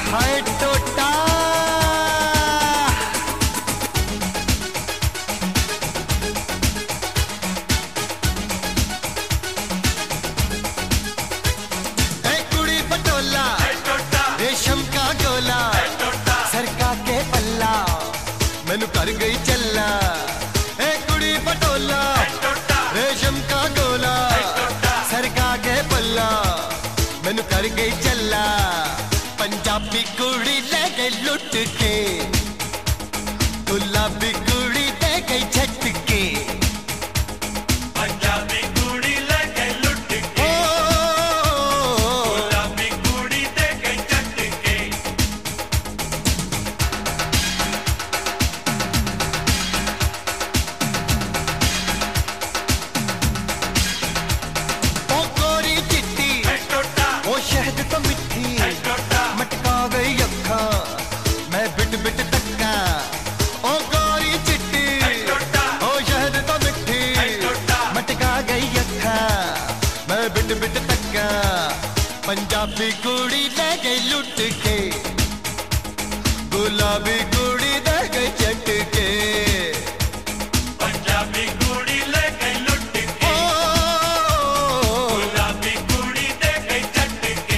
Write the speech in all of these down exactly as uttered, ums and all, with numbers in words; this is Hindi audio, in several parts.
हाय टोटा ए कुड़ी पटोला रेशम का गोला सरका के पल्ला मैनू कर गई चल्ला। ए कुड़ी पटोला रेशम का गोला सरका के पल्ला मैनू कर गई चल्ला। पंजाबी कुड़ी ले गई लुट के गुलाबी कुड़ी दे गई झटके। पंजाबी कुड़ी ले गई लुट के गुलाबी कुड़ी दे गई झटके। ओ गोरी चिट्टी ओ शहद तो मिठी मटका गई अखा मैं बिट बिट तक्का। ओ गोरी चिट्टी ओ शहद तो मिठी मटका गई अखा मैं बिट बिट तक्का। पंजाबी कुड़ी ले गई लुट के गुलाबी कुड़ी दे गई झटके। पंजाबी कुड़ी ले गई लुट के गुलाबी कुड़ी दे गई झटके।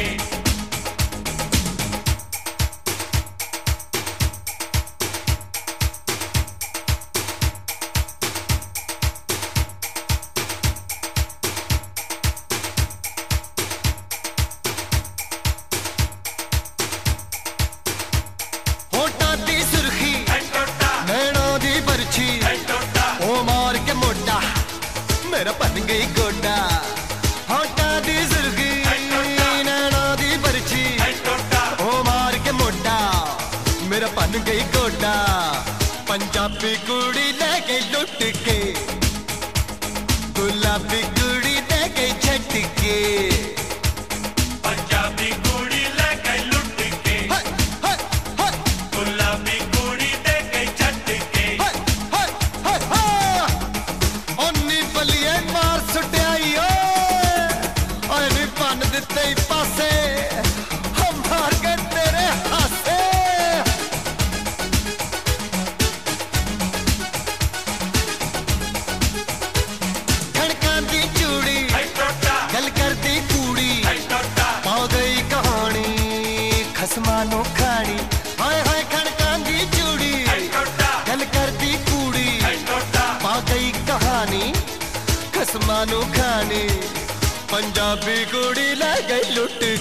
होठा दी सुर्खी नैना दी बरछी ओ मार के मोटा मेरा बन गई गोडा। होठा दी सुर्खी नैना दी बरछी ओ मार के मोटा मेरा बन गई गोडा। पंजाबी कुड़ी ले गई लुट के गुलाबी कुड़ी दे गई झटके। पंजाबी कुड़ी ले गई लुट के हाय हाय हाय गुलाबी कुड़ी दे गई झटके। हाय हाय हाय हाय ओनी बलिए मार सुटियाई ओए नी बन दिते पासे हम मार के तेरे हासे। खड़कां दी चूड़ी गल करदी कूड़ी पा गई कहानी खसमां नू खानी। हाय हाय खड़कां दी चूड़ी गल करदी कूड़ी पा गई कहानी खसमां नू खानी। पंजाबी कुड़ी ले गई लुट